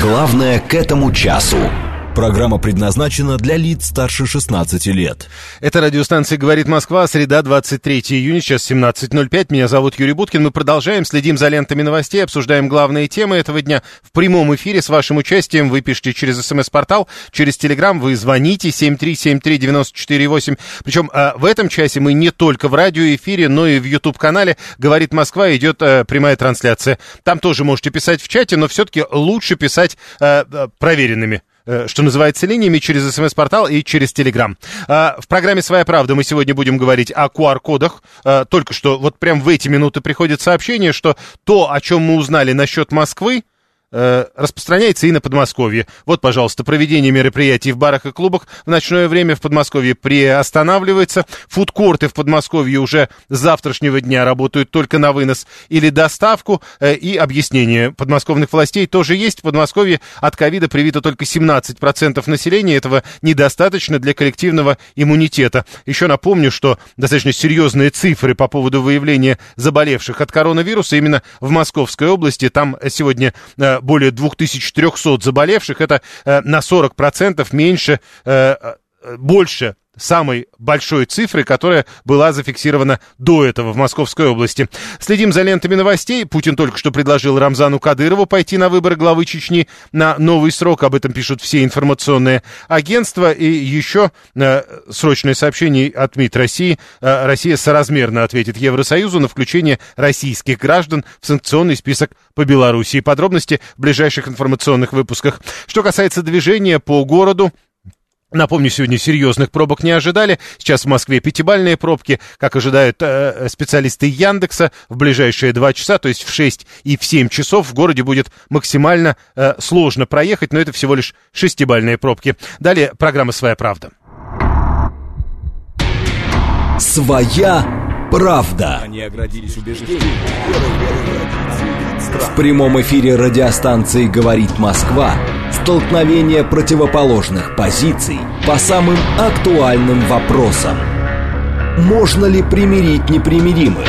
Главное к этому часу. Программа предназначена для лиц старше 16 лет. Это радиостанция «Говорит Москва», среда, 23 июня, сейчас 17:05. Меня зовут Юрий Буткин. Мы продолжаем, следим за лентами новостей, обсуждаем главные темы этого дня в прямом эфире с вашим участием. Вы пишите через СМС-портал, через Телеграм, вы звоните 7373948. Причем в этом часе мы не только в радиоэфире, но и в YouTube-канале «Говорит Москва» идет прямая трансляция. Там тоже можете писать в чате, но все-таки лучше писать проверенными, что называется, линиями через СМС-портал и через Телеграм. В программе «Своя правда» мы сегодня будем говорить о QR-кодах. Только что вот прям в эти минуты приходит сообщение, что то, о чем мы узнали насчет Москвы, распространяется и на Подмосковье. Вот, пожалуйста, проведение мероприятий в барах и клубах в ночное время в Подмосковье приостанавливается. Фудкорты в Подмосковье уже с завтрашнего дня работают только на вынос или доставку. И объяснение подмосковных властей тоже есть. В Подмосковье от ковида привито только 17% населения. Этого недостаточно для коллективного иммунитета. Еще напомню, что достаточно серьезные цифры по поводу выявления заболевших от коронавируса именно в Московской области. Там сегодня более 2300 заболевших, это на 40% меньше, больше самой большой цифры, которая была зафиксирована до этого в Московской области. Следим за лентами новостей. Путин только что предложил Рамзану Кадырову пойти на выборы главы Чечни на новый срок. Об этом пишут все информационные агентства. И еще срочное сообщение от МИД России. Россия соразмерно ответит Евросоюзу на включение российских граждан в санкционный список по Белоруссии. Подробности в ближайших информационных выпусках. Что касается движения по городу, напомню, сегодня серьезных пробок не ожидали. Сейчас в Москве 5-бальные пробки, как ожидают специалисты Яндекса, в ближайшие 2 часа, то есть в 6 и в 7 часов в городе будет максимально сложно проехать, но это всего лишь 6-бальные пробки. Далее программа «Своя правда». Своя правда. Они оградились убеждениями. В прямом эфире радиостанции «Говорит Москва» столкновение противоположных позиций по самым актуальным вопросам. Можно ли примирить непримиримых?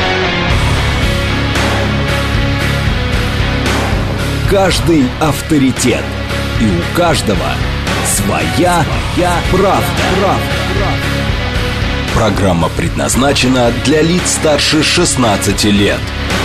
Каждый авторитет, и у каждого своя правда. Программа предназначена для лиц старше 16 лет.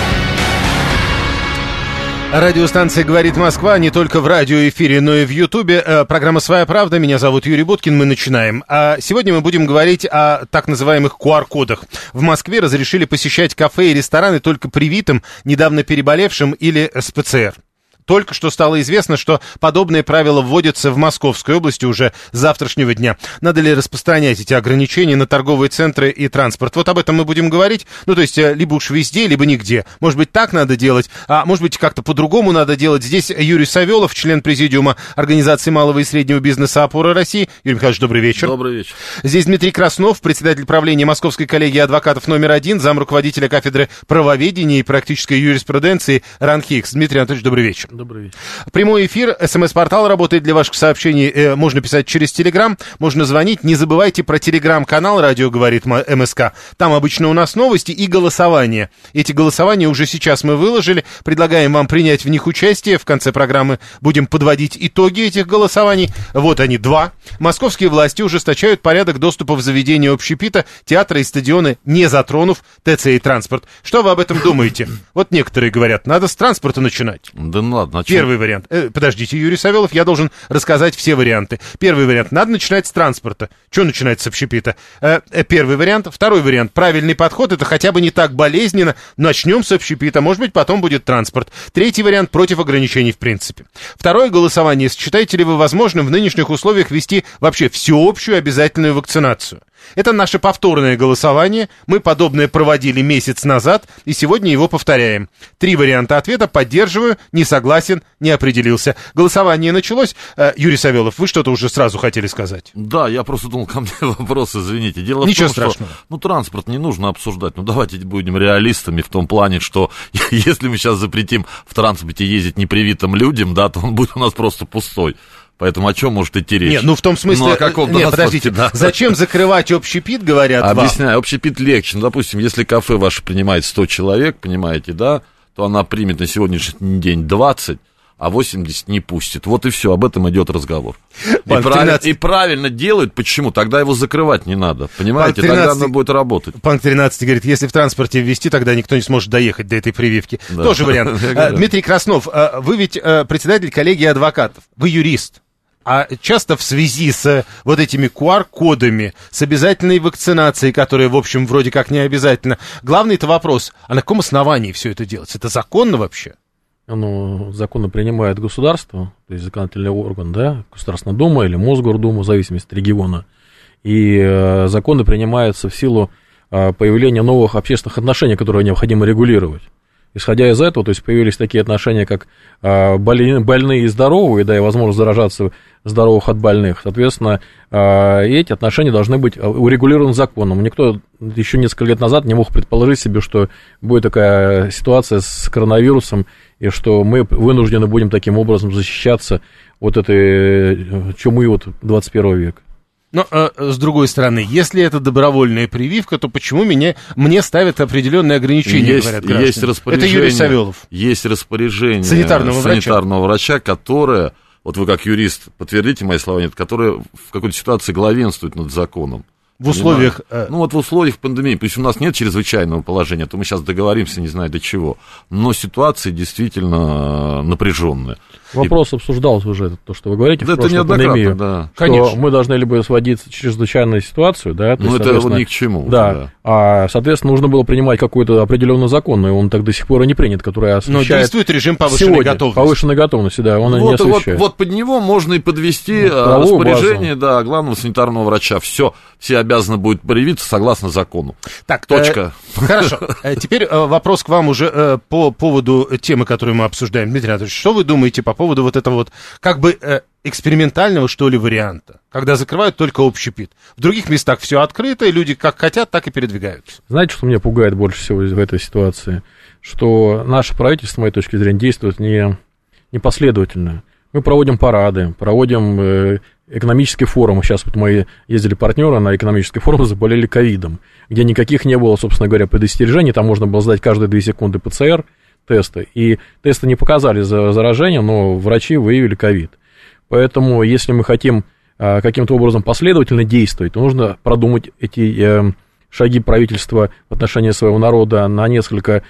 Радиостанция «Говорит Москва» не только в радиоэфире, но и в Ютубе. Программа «Своя правда». Меня зовут Юрий Буткин. Мы начинаем. А сегодня мы будем говорить о так называемых QR-кодах. В Москве разрешили посещать кафе и рестораны только привитым, недавно переболевшим или с ПЦР. Только что стало известно, что подобные правила вводятся в Московской области уже с завтрашнего дня. Надо ли распространять эти ограничения на торговые центры и транспорт? Вот об этом мы будем говорить. Ну, то есть, либо уж везде, либо нигде. Может быть, так надо делать, а может быть, как-то по-другому надо делать. Здесь Юрий Савелов, член президиума Организации малого и среднего бизнеса «Опора России». Юрий Михайлович, добрый вечер. Добрый вечер. Здесь Дмитрий Краснов, председатель правления Московской коллегии адвокатов номер 1, замруководителя кафедры правоведения и практической юриспруденции РАНХИКС. Дмитрий Анатольевич, добрый вечер. Добрый вечер. Прямой эфир, СМС-портал работает для ваших сообщений. Можно писать через Телеграм, можно звонить. Не забывайте про Телеграм-канал «Радио говорит МСК». Там обычно у нас новости и голосования. Эти голосования уже сейчас мы выложили. Предлагаем вам принять в них участие. В конце программы будем подводить итоги этих голосований. Вот они, 2. Московские власти ужесточают порядок доступа в заведения общепита, театры и стадионы, не затронув ТЦ и транспорт. Что вы об этом думаете? Вот некоторые говорят, надо с транспорта начинать. Да ну ладно. Первый вариант. Подождите, Юрий Савелов, я должен рассказать все варианты. Первый вариант. Надо начинать с транспорта. Что начинать с общепита? Первый вариант. Второй вариант. Правильный подход. Это хотя бы не так болезненно. Начнем с общепита. Может быть, потом будет транспорт. Третий вариант. Против ограничений в принципе. Второе голосование. Считаете ли вы возможным в нынешних условиях ввести вообще всеобщую обязательную вакцинацию? Это наше повторное голосование. Мы подобное проводили месяц назад, и сегодня его повторяем. 3 варианта ответа. Поддерживаю, не согласен, не определился. Голосование началось. Юрий Савелов, вы что-то уже сразу хотели сказать? Да, я просто думал, ко мне вопрос, извините. Дело Ничего в том, страшного. что транспорт не нужно обсуждать. Давайте будем реалистами в том плане, что если мы сейчас запретим в транспорте ездить непривитым людям, да, то он будет у нас просто пустой. Поэтому о чем может идти речь? Нет, ну в том смысле... Ну, о каком нет, подождите, да. Зачем закрывать общепит, говорят вам? Объясняю, общепит легче. Ну, допустим, если кафе ваше принимает 100 человек, понимаете, да, то она примет на сегодняшний день 20, а 80 не пустит. Вот и все, об этом идет разговор. И 13... правильно делают, почему? Тогда его закрывать не надо, понимаете? 13... Тогда оно будет работать. Панк 13 говорит, если в транспорте ввести, тогда никто не сможет доехать до этой прививки. Да. Тоже вариант. Дмитрий Краснов, вы ведь председатель коллегии адвокатов, вы юрист. А часто в связи с вот этими QR-кодами, с обязательной вакцинацией, которая, в общем, вроде как не обязательно, главный-то вопрос, а на каком основании все это делается? Это законно вообще? Ну, законы принимает государство, то есть законодательный орган, да, Государственная Дума или Мосгордума, в зависимости от региона. И законы принимаются в силу появления новых общественных отношений, которые необходимо регулировать. Исходя из этого, то есть появились такие отношения, как больные и здоровые, да, и возможность заражаться здоровых от больных. Соответственно, эти отношения должны быть урегулированы законом. Никто еще несколько лет назад не мог предположить себе, что будет такая ситуация с коронавирусом, и что мы вынуждены будем таким образом защищаться от этой чумы вот 21 века. Но, с другой стороны, если это добровольная прививка, то почему мне ставят определенные ограничения, говорят граждане? Есть распоряжение, это Юрий Савелов. Есть распоряжение санитарного врача, которое, вот вы как юрист подтвердите мои слова, нет, которое в какой-то ситуации главенствует над законом. В условиях... Ну, вот в условиях пандемии, то есть у нас нет чрезвычайного положения, то мы сейчас договоримся, не знаю до чего, но ситуация действительно напряженная. Вопрос обсуждался уже, то, что вы говорите, да, в прошлую пандемию, да. Что конечно. Мы должны либо сводить чрезвычайную ситуацию, да, то ну, есть, это ни к чему. Да, а, соответственно, нужно было принимать какой-то определенный закон, и он так до сих пор и не принят, который освещает... Но действует режим повышенной готовности. Повышенной готовности, да, он не освещает. Вот под него можно и подвести распоряжение главного санитарного врача. Все обязаны будут привиться согласно закону. Так, точка. Хорошо. Теперь вопрос к вам уже по поводу темы, которую мы обсуждаем. Дмитрий Анатольевич, что вы думаете по поводу вот этого вот как бы экспериментального, что ли, варианта, когда закрывают только общий ПИД? В других местах все открыто, и люди как хотят, так и передвигаются. Знаете, что меня пугает больше всего в этой ситуации? Что наше правительство, с моей точки зрения, действует непоследовательно. Мы проводим парады, проводим экономические форумы. Сейчас вот мы ездили партнеры на экономический форум, заболели ковидом, где никаких не было, собственно говоря, предостережений. Там можно было сдать каждые 2 секунды ПЦР-тесты. И тесты не показали заражение, но врачи выявили ковид. Поэтому, если мы хотим каким-то образом последовательно действовать, то нужно продумать эти шаги правительства в отношении своего народа на несколько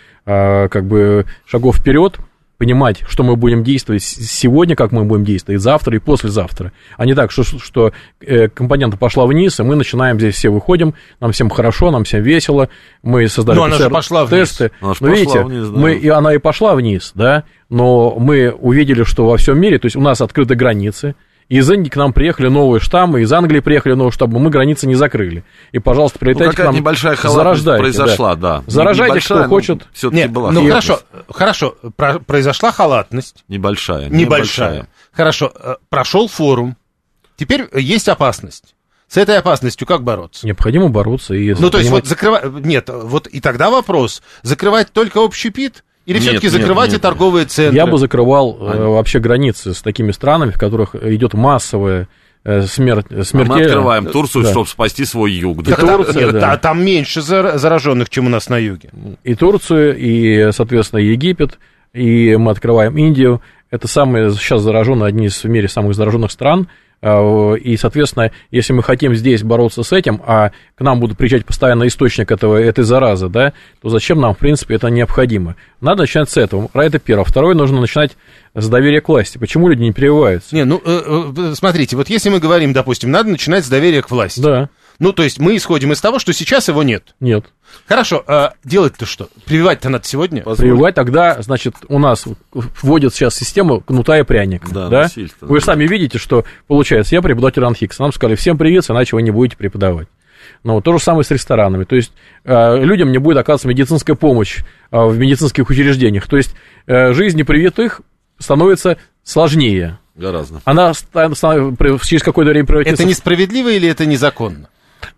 шагов вперед, понимать, что мы будем действовать сегодня, как мы будем действовать завтра и послезавтра. А не так, что компонента пошла вниз, и мы начинаем здесь все выходим, нам всем хорошо, нам всем весело, мы создали тесты. Но видите, вниз, да. Она и пошла вниз, да, но мы увидели, что во всем мире, то есть у нас открыты границы, из Индии к нам приехали новые штаммы, из Англии приехали новые штаммы, мы границы не закрыли. И, пожалуйста, прилетайте к нам, небольшая халатность произошла, да. Заражайте, кто хочет. Нет, была хорошо, произошла халатность. Небольшая. Хорошо, прошел форум, теперь есть опасность. С этой опасностью как бороться? Необходимо бороться. То есть, вот закрывать... Нет, вот и тогда вопрос, закрывать только общий ПИД? Или все-таки закрывать и торговые центры? Я бы закрывал вообще границы с такими странами, в которых идет массовая смерть. Мы открываем Турцию, да, чтобы спасти свой юг. Да. Там меньше зараженных, чем у нас на юге. И Турцию, и, соответственно, Египет, и мы открываем Индию. Это самые сейчас зараженные, одни из в мире самых зараженных стран. И, соответственно, если мы хотим здесь бороться с этим, а к нам будут приезжать постоянно источник этой заразы, да, то зачем нам, в принципе, это необходимо? Надо начинать с этого. Это первое. Второе, нужно начинать с доверия к власти. Почему люди не прививаются? Смотрите, вот если мы говорим, допустим, надо начинать с доверия к власти. Да. То есть мы исходим из того, что сейчас его нет. Нет. Хорошо, делать-то что? Прививать-то надо сегодня? Прививать тогда, значит, у нас вводят сейчас систему кнута и пряника. Да? Вы сами видите, что получается. Я преподаватель РАНХИКС. Нам сказали, всем привиться, иначе вы не будете преподавать. То же самое с ресторанами. То есть людям не будет оказываться медицинская помощь в медицинских учреждениях. То есть жизнь непривитых становится сложнее. Гораздо. Она через какое-то время превратится... Это несправедливо или это незаконно?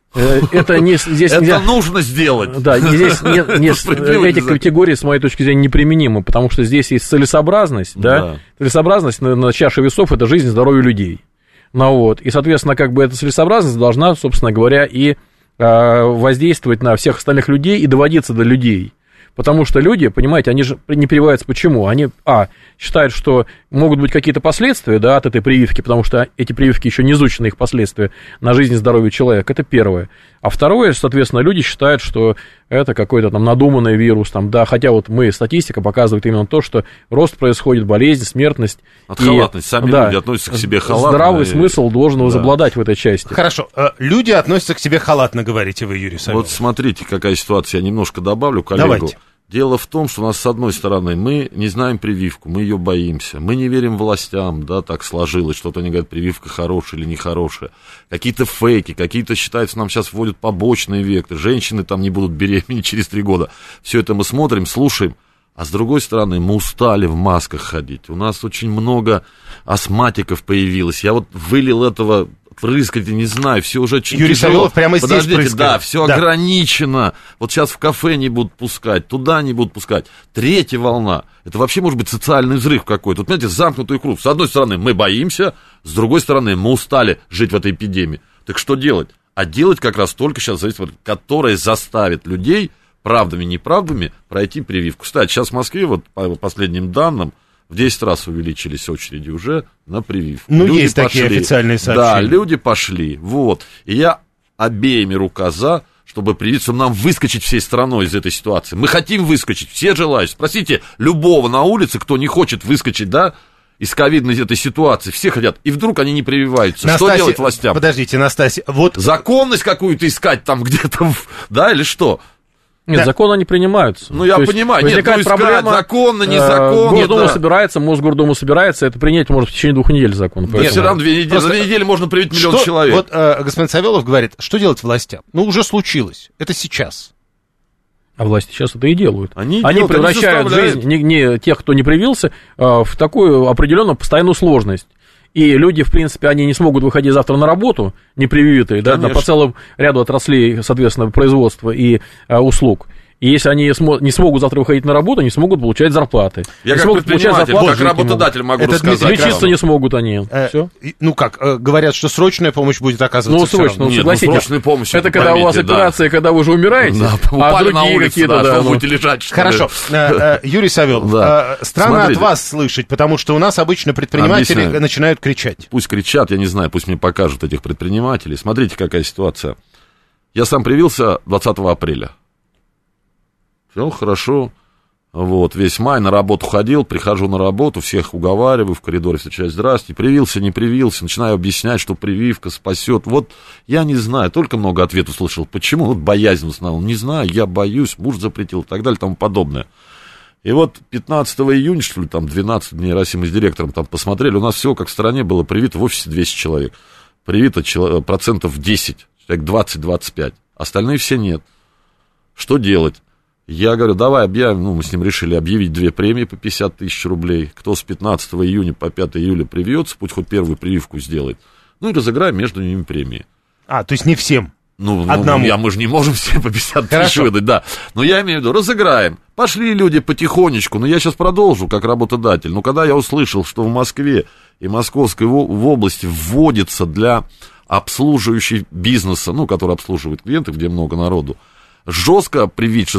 Это нужно сделать. Да, здесь эти категории, с моей точки зрения, неприменимы, потому что здесь есть целесообразность, да? Целесообразность на чаше весов — это жизнь и здоровье людей. И, соответственно, эта целесообразность должна, собственно говоря, и воздействовать на всех остальных людей и доводиться до людей. Потому что люди, понимаете, они же не прививаются. Почему? Они, считают, что могут быть какие-то последствия, да, от этой прививки, потому что эти прививки еще не изучены, их последствия на жизнь и здоровье человека, это первое. А второе, соответственно, люди считают, что это какой-то там надуманный вирус, там, да, хотя вот статистика показывает именно то, что рост происходит, болезнь, смертность. От халатности, сами люди относятся к себе халатно. Здравый смысл должен возобладать в этой части. Хорошо, люди относятся к себе халатно, говорите вы, Юрий Савелов. Вот смотрите, какая ситуация, я немножко добавлю коллегу. Давайте. Дело в том, что у нас, с одной стороны, мы не знаем прививку, мы ее боимся, мы не верим властям, да, так сложилось, что-то они говорят, прививка хорошая или нехорошая, какие-то фейки, какие-то считаются, нам сейчас вводят побочные векторы, женщины там не будут беременеть через 3 года, все это мы смотрим, слушаем, а с другой стороны, мы устали в масках ходить, у нас очень много астматиков появилось, я вот вылил этого... Прыскать, не знаю, все уже очень Юрий тяжело. Савелов прямо здесь прыскает. Да, все ограничено. Вот сейчас в кафе не будут пускать, туда не будут пускать. 3-я волна, это вообще может быть социальный взрыв какой-то. Вот, понимаете, замкнутый круг. С одной стороны, мы боимся, с другой стороны, мы устали жить в этой эпидемии. Так что делать? А делать как раз только сейчас зависит от, которое заставит людей правдами, неправдами пройти прививку. Кстати, сейчас в Москве, вот по последним данным, в 10 раз увеличились очереди уже на прививку. Ну, люди есть пошли, такие официальные сообщения. Да, люди пошли, вот. И я обеими рука за, чтобы привиться, нам выскочить всей страной из этой ситуации. Мы хотим выскочить, все желающие. Спросите любого на улице, кто не хочет выскочить, да, из ковидной этой ситуации. Все хотят, и вдруг они не прививаются. Настасья, что делать властям? Подождите, Настасья, вот... Законность какую-то искать там где-то, да, или что? Нет, законы не принимаются. Ну, я понимаю, нет, возникает проблема, законно, незаконно. Госдума собирается, Мосгордума собирается, это принять может в течение 2 недель закон. Нет, все равно 2 недели, за 2 недели можно привить миллион человек. Вот господин Савелов говорит, что делать властям? Ну, уже случилось, это сейчас. А власти сейчас это и делают. Они превращают жизнь не тех, кто не привился, в такую определенную постоянную сложность. И люди, в принципе, они не смогут выходить завтра на работу, не привитые, да, по целому ряду отраслей, соответственно, производства и услуг. И если они не смогут завтра выходить на работу, не смогут получать зарплаты. Я как предприниматель, как работодатель могу рассказать. Лечиться не смогут они. Все. Ну как, говорят, что срочная помощь будет оказываться. Ну, срочно, Нет, согласитесь. Срочная помощь. Это когда у вас операция, когда вы уже умираете, а другие какие-то, да, будете лежать. Хорошо. Юрий Савелов, странно от вас слышать, потому что у нас обычно предприниматели начинают кричать. Пусть кричат, я не знаю, пусть мне покажут этих предпринимателей. Смотрите, какая ситуация. Я сам привился 20 апреля. Все хорошо, вот, весь май на работу ходил, прихожу на работу, всех уговариваю, в коридоре встречаюсь, здрасте, привился, не привился, начинаю объяснять, что прививка спасет, вот, я не знаю, только много ответов услышал, почему, вот, боязнь в основном, не знаю, я боюсь, муж запретил и так далее, и тому подобное. И вот 15 июня, что ли, там, 12 дней России, мы с директором там посмотрели, у нас всего, как в стране, было привито в офисе 200 человек, привито 10%, человек 20-25, остальные все нет. Что делать? Я говорю, давай объявим, мы с ним решили объявить 2 премии по 50 тысяч рублей. Кто с 15 июня по 5 июля привьется, пусть хоть первую прививку сделает. Ну и разыграем между ними премии. То есть не всем? Одному. Мы же не можем всем по 50 тысяч выдать, да. Но я имею в виду, разыграем. Пошли люди потихонечку, но я сейчас продолжу как работодатель. Но когда я услышал, что в Москве и Московской в области вводится для обслуживающих бизнеса, который обслуживает клиентов, где много народу, жестко привить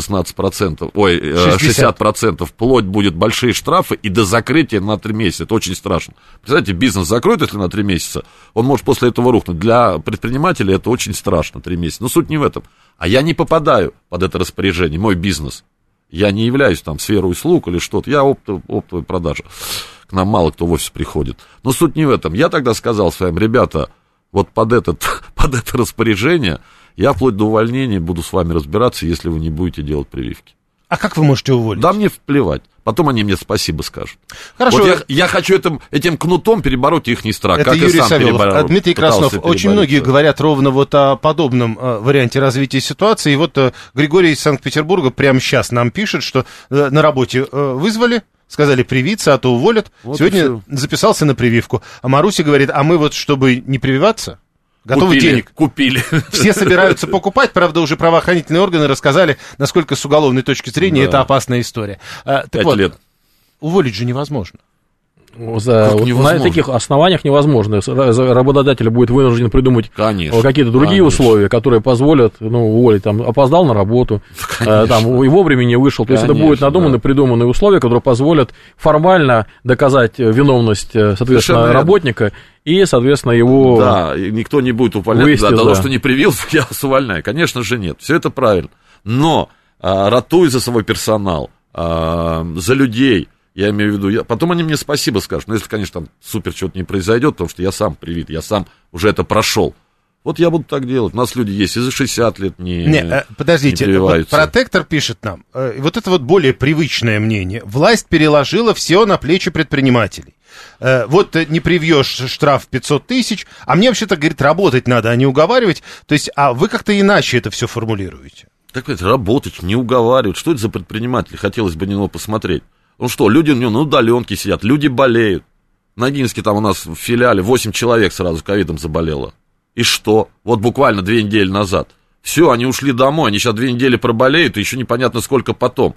60%, вплоть будет большие штрафы и до закрытия на 3 месяца. Это очень страшно. Представляете, бизнес закроют, если на 3 месяца, он может после этого рухнуть. Для предпринимателей это очень страшно, 3 месяца. Но суть не в этом. А я не попадаю под это распоряжение, мой бизнес. Я не являюсь там сферой услуг или что-то. Я оптовая продажа. К нам мало кто в офис приходит. Но суть не в этом. Я тогда сказал своим, ребята, вот под это распоряжение я вплоть до увольнения буду с вами разбираться, если вы не будете делать прививки. А как вы можете уволить? Да мне плевать. Потом они мне спасибо скажут. Хорошо. Вот я хочу этим кнутом перебороть их страх. Это как Юрий и сам Савелов. Дмитрий Краснов. Очень многие говорят ровно вот о подобном варианте развития ситуации. И вот Григорий из Санкт-Петербурга прямо сейчас нам пишет, что на работе вызвали, сказали привиться, а то уволят. Вот сегодня записался на прививку. А Маруся говорит, а мы вот, чтобы не прививаться, готовы денег. Купили. Все собираются покупать, правда, уже правоохранительные органы рассказали, насколько с уголовной точки зрения это опасная история. 5 лет. Уволить же невозможно. На таких основаниях невозможно. Работодатель будет вынужден придумать какие-то другие условия, которые позволят уволить. Там, опоздал на работу, там, и вовремя не вышел. То есть это будут надуманные, придуманные условия, которые позволят формально доказать виновность, соответственно, работника и, соответственно, его... Да, и никто не будет увольнять за то, что не привился, я вас увольняю. Конечно же, нет. Все это правильно. Но ратуй за свой персонал, за людей. Я имею в виду, потом они мне спасибо скажут, но если, конечно, там супер чего-то не произойдет, потому что я сам привит, я сам уже это прошел. Вот я буду так делать. У нас люди есть и за 60 лет подождите, не вот Протектор пишет нам, вот это вот более привычное мнение. Власть переложила все на плечи предпринимателей. Вот не привьешь штраф 500 тысяч, а мне вообще-то, говорит, работать надо, а не уговаривать. То есть, а вы как-то иначе это все формулируете. Так ведь работать, не уговаривать. Что это за предприниматели? Хотелось бы на него посмотреть. Ну что, люди у него на удаленке сидят, люди болеют. В Ногинске там у нас в филиале 8 человек сразу ковидом заболело. И что? Вот буквально 2 недели назад. Все, они ушли домой, они сейчас 2 недели проболеют, и еще непонятно сколько потом.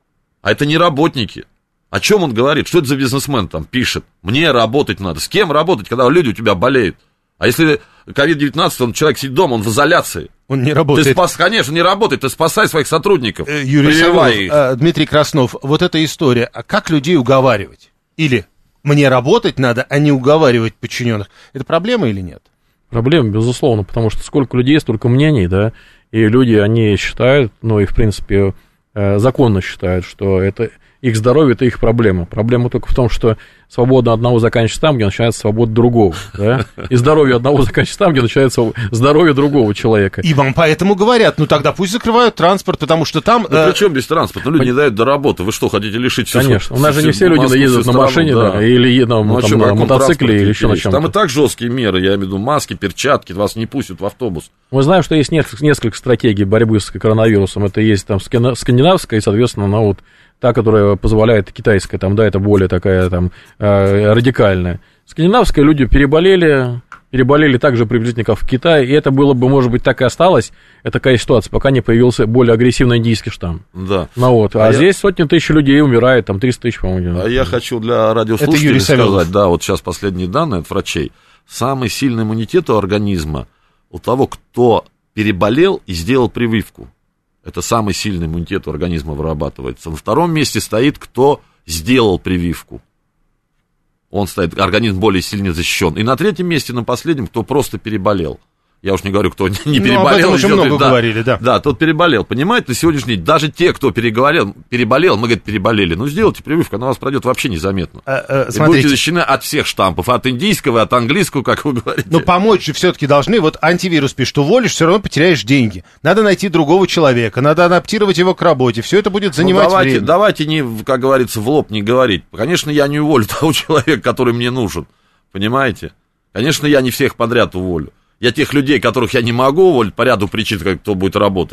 А это не работники. О чем он говорит? Что это за бизнесмен там пишет? Мне работать надо. С кем работать, когда люди у тебя болеют? А если COVID-19, он человек сидит дома, он в изоляции. Он не работает. Конечно, не работает. Ты спасай своих сотрудников. Юрий Савелов, Дмитрий Краснов, вот эта история. А как людей уговаривать? Или мне работать надо, а не уговаривать подчиненных? Это проблема или нет? Проблема, безусловно, потому что сколько людей, столько мнений, да, и люди, они считают, и, в принципе, законно считают, что это их здоровье – это их проблема. Проблема только в том, что свобода одного заканчивается там, где начинается свобода другого, да? И здоровье одного заканчивается там, где начинается здоровье другого человека. И вам поэтому говорят, тогда пусть закрывают транспорт, потому что там... при чем без транспорта? Люди не дают до работы. Вы что, хотите лишить всех? Конечно. У нас же не все люди ездят на машине, да, или на мотоцикле, или еще на чем-то. Там и так жесткие меры, я имею в виду маски, перчатки, вас не пустят в автобус. Мы знаем, что есть несколько стратегий борьбы с коронавирусом. Это есть там скандинавская и, соответственно, та, которая позволяет, китайская, там, да, это более такая, там, радикальная. Скандинавская люди переболели так же приблизительно, как в Китае, и это было бы, может быть, так и осталось, это такая ситуация, пока не появился более агрессивный индийский штамм. Да. Здесь сотни тысяч людей умирает, там 300 тысяч, по-моему. А я хочу для радиослушателей сказать, да, вот сейчас последние данные от врачей. Самый сильный иммунитет у организма у того, кто переболел и сделал прививку. Это самый сильный иммунитет у организма вырабатывается. На втором месте стоит, кто сделал прививку. Он стоит, организм более сильно защищен. И на третьем месте, на последнем, кто просто переболел. Я уж не говорю, кто не переболел. Об этом уже много говорили, да. Да, тот переболел. Понимаете, на сегодняшний день даже те, кто переболел, мы, говорит, переболели. Сделайте прививку, она у вас пройдет вообще незаметно. И будете защищены от всех штампов, от индийского, от английского, как вы говорите. Но помочь же все-таки должны. Вот антивирус пишет, уволишь, все равно потеряешь деньги. Надо найти другого человека, надо адаптировать его к работе. Все это будет занимать время. Давайте не, как говорится, в лоб не говорить. Конечно, я не уволю того человека, который мне нужен. Понимаете? Конечно, я не всех подряд уволю. Я тех людей, которых я не могу уволить по ряду причин, кто будет работать,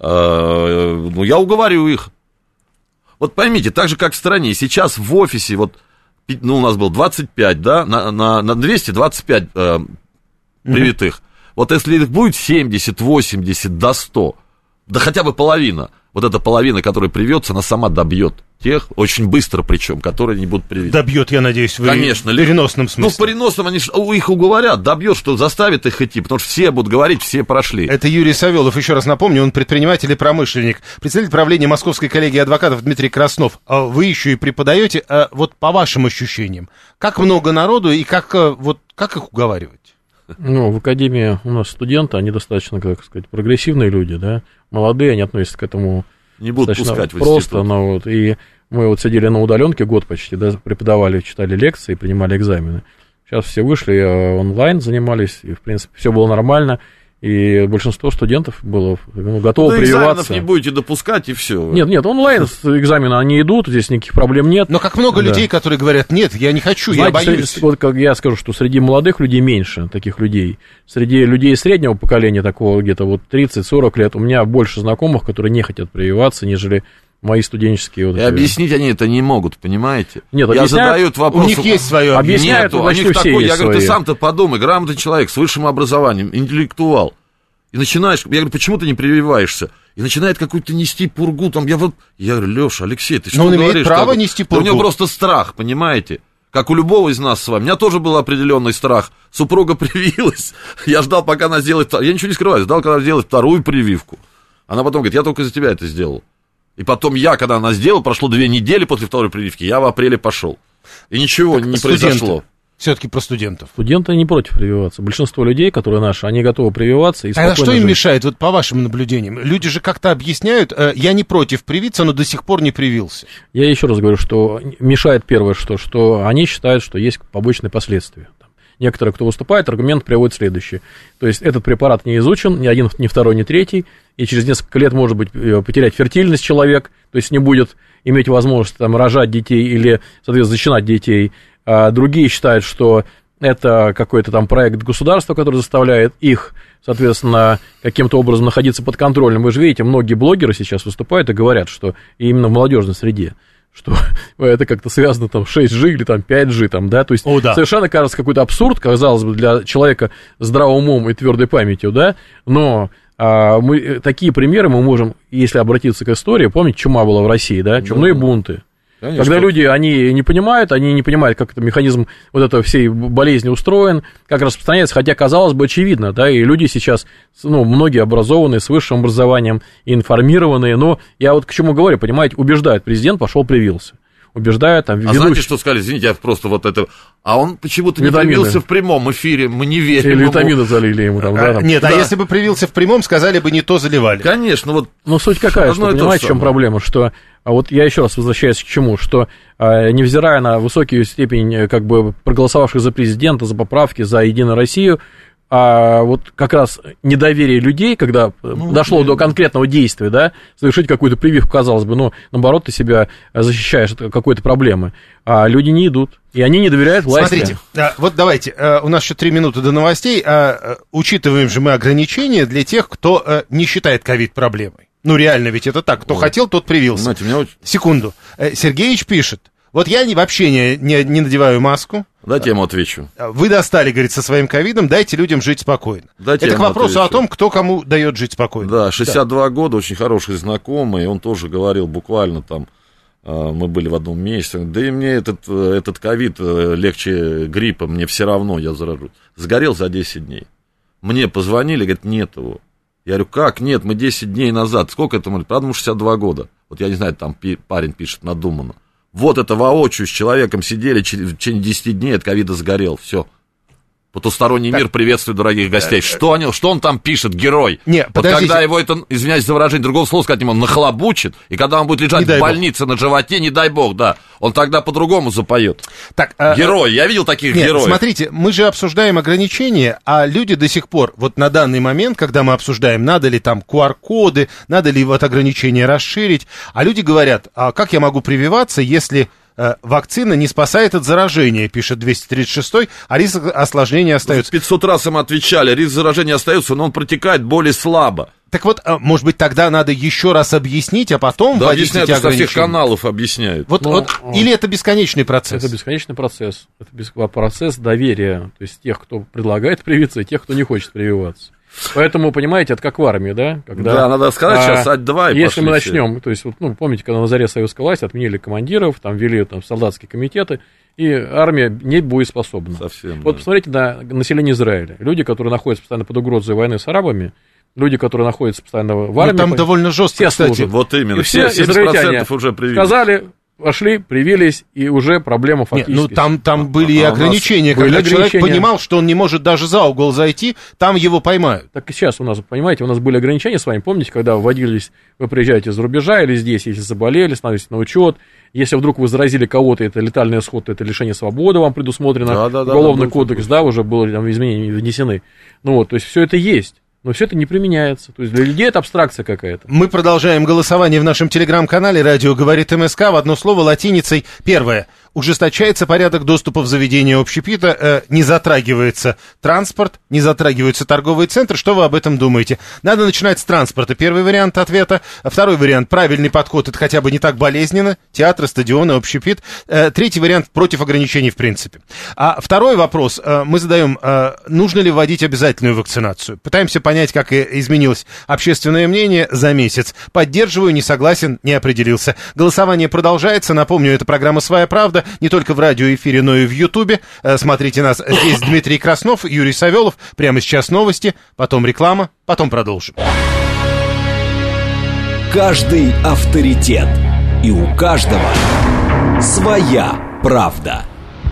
я уговорю их. Вот поймите, так же, как в стране, сейчас в офисе, у нас было 25, да, на 225 привитых. Вот если их будет 70, 80, до 100, да хотя бы половина, вот эта половина, которая привьется, она сама добьет тех, очень быстро причем, которые не будут привиты. Добьет, я надеюсь, в переносном смысле. В переносном они их уговорят, добьет, что заставит их идти, потому что все будут говорить, все прошли. Это Юрий Савелов, еще раз напомню, он предприниматель и промышленник. Представитель правления Московской коллегии адвокатов Дмитрий Краснов. Вы еще и преподаете, вот по вашим ощущениям, как много народу и как их уговаривать? В академии у нас студенты, они достаточно, как сказать, прогрессивные люди, да, молодые, они относятся к этому не будут пускать в просто, и мы сидели на удаленке год почти, да, преподавали, читали лекции, принимали экзамены. Сейчас все вышли, онлайн занимались, и, в принципе, все было нормально, и большинство студентов было готово прививаться. Экзаменов не будете допускать, и все. Нет, онлайн экзамены, они идут, здесь никаких проблем нет. Но как много людей, которые говорят, нет, я не хочу, я боюсь. Вот как я скажу, что среди молодых людей меньше таких людей. Среди людей среднего поколения, такого где-то 30-40 лет, у меня больше знакомых, которые не хотят прививаться, нежели мои студенческие... И объяснить они это не могут, понимаете? Нет, я задаю вопрос... У них есть свое объяснение. Нет, у них такое, я говорю, ты сам-то подумай, грамотный человек с высшим образованием, интеллектуал. И начинаешь, я говорю, почему ты не прививаешься? И начинает какую-то нести пургу, я говорю, Леша, Алексей, ты что говоришь? Он имеет право нести пургу. Да у него просто страх, понимаете? Как у любого из нас с вами. У меня тоже был определенный страх. Супруга привилась. Я ждал, пока она сделает... Я ничего не скрываю. Ждал, когда она сделает вторую прививку. Она потом говорит, я только из-за тебя это сделал. И потом когда она сделала, прошло 2 недели после второй прививки, я в апреле пошел. И ничего не произошло. Все-таки про студентов. Студенты не против прививаться. Большинство людей, которые наши, они готовы прививаться. И а что им жить. мешает, вот по вашим наблюдениям? Люди же как-то объясняют, я не против привиться, но до сих пор не привился. Я еще раз говорю, что мешает первое, что они считают, что есть побочные последствия. Некоторые, кто выступает, аргумент приводит следующий. То есть этот препарат не изучен, ни один, ни второй, ни третий, и через несколько лет, может быть, потерять фертильность человек, то есть не будет иметь возможность там, рожать детей или, соответственно, зачинать детей. А другие считают, что это какой-то там проект государства, который заставляет их, соответственно, каким-то образом находиться под контролем. Вы же видите, многие блогеры сейчас выступают и говорят, что именно в молодежной среде, что это как-то связано там 6G или там 5G, там, да, то есть совершенно кажется какой-то абсурд, казалось бы, для человека с здравым умом и твердой памятью, да, но мы, такие примеры мы можем, если обратиться к истории, помните, чума была в России, да, чумные бунты. Конечно. Когда люди, они не понимают, как это механизм вот этого всей болезни устроен, как распространяется, хотя, казалось бы, очевидно, да, и люди сейчас, многие образованные, с высшим образованием, информированные, но я вот к чему говорю, понимаете, убеждают, президент пошел привился. Убеждают, там, ведущий. Знаете, что сказали? Извините, я просто вот это... А он почему-то не привился в прямом эфире, мы не верим. Или витамины залили ему там, да? Нет, а если бы привился в прямом, сказали бы, не то заливали. Конечно, вот... Но суть какая, что, понимаете, в чем проблема, что... А вот я еще раз возвращаюсь к чему, что невзирая на высокую степень как бы проголосовавших за президента, за поправки, за Единую Россию, а вот как раз недоверие людей, когда дошло до конкретного действия, да, совершить какую-то прививку, казалось бы, наоборот, ты себя защищаешь от какой-то проблемы, а люди не идут, и они не доверяют власти. Смотрите, вот давайте, у нас еще 3 минуты до новостей, учитываем же мы ограничения для тех, кто не считает ковид проблемой. Реально, ведь это так, кто хотел, тот привился. Знаете, Секунду, Сергеич пишет, вот я вообще не надеваю маску. Дайте я ему отвечу. Вы достали, говорит, со своим ковидом, дайте людям жить спокойно. Это к вопросу о том, кто кому дает жить спокойно. Да, 62 года, очень хороший знакомый, он тоже говорил буквально там, мы были в одном месте, да и мне этот ковид легче гриппа, мне все равно, я заражусь. Сгорел за 10 дней. Мне позвонили, говорят, нет его. Я говорю, как нет, мы 10 дней назад, сколько это, правда, ему 62 года. Вот я не знаю, там парень пишет надуманно. Вот это воочию с человеком сидели, в течение 10 дней от ковида сгорел, все. Потусторонний мир приветствует дорогих гостей. Что он там пишет, герой? Вот когда его это, извиняюсь за выражение, другого слова сказать не могу, нахлобучит, и когда он будет лежать в больнице на животе, не дай бог, да, он тогда по-другому запоет. Герой, я видел таких героев. Смотрите, мы же обсуждаем ограничения, а люди до сих пор, вот на данный момент, когда мы обсуждаем, надо ли там QR-коды, надо ли вот ограничения расширить, а люди говорят, а как я могу прививаться, если... Вакцина не спасает от заражения, пишет 236-й, а риск осложнения остается. 500 раз им отвечали, риск заражения остается, но он протекает более слабо. Так вот, может быть, тогда надо еще раз объяснить, а потом вводить эти ограничения. Да, со всех каналов объясняют. Или это бесконечный процесс? Это бесконечный процесс. Это процесс доверия, то есть тех, кто предлагает привиться, и тех, кто не хочет прививаться. Поэтому, понимаете, это как в армии, да? Да, надо сказать, сейчас ать-2 и если мы начнем, то есть, помните, когда на заре советской власти отменили командиров, там ввели солдатские комитеты, и армия не боеспособна. Совсем, вот посмотрите на население Израиля. Люди, которые находятся постоянно под угрозой войны с арабами, люди, которые находятся постоянно в армии. Там довольно жестко, кстати. Служат. Вот именно, и все 70% уже привились. Сказали, пошли, привились, и уже проблема фактически. Там были и ограничения, когда человек понимал, что он не может даже за угол зайти, там его поймают. Так и сейчас у нас, понимаете, у нас были ограничения с вами, помните, когда вводились, вы приезжаете из-за рубежа или здесь, если заболели, становитесь на учет, если вдруг вы заразили кого-то, это летальный исход, это лишение свободы вам предусмотрено, уголовный кодекс, уже были там изменения внесены. То есть все это есть. Но все это не применяется. То есть для людей это абстракция какая-то. Мы продолжаем голосование в нашем телеграм-канале «Радио говорит МСК». В одно слово латиницей. Первое. Ужесточается порядок доступа в заведение общепита, не затрагивается транспорт, не затрагиваются торговые центры. Что вы об этом думаете? Надо начинать с транспорта. Первый вариант ответа. Второй вариант. Правильный подход. Это хотя бы не так болезненно. Театры, стадионы, общепит. Третий вариант. Против ограничений в принципе. А второй вопрос мы задаем. Нужно ли вводить обязательную вакцинацию? Пытаемся понять, как изменилось общественное мнение за месяц. Поддерживаю, не согласен, не определился. Голосование продолжается. Напомню, это программа «Своя правда». правда» не только в радиоэфире, но и в Ютубе. Смотрите нас. Здесь Дмитрий Краснов, Юрий Савелов. Прямо сейчас новости, потом реклама, потом продолжим. Каждый авторитет. И у каждого своя правда.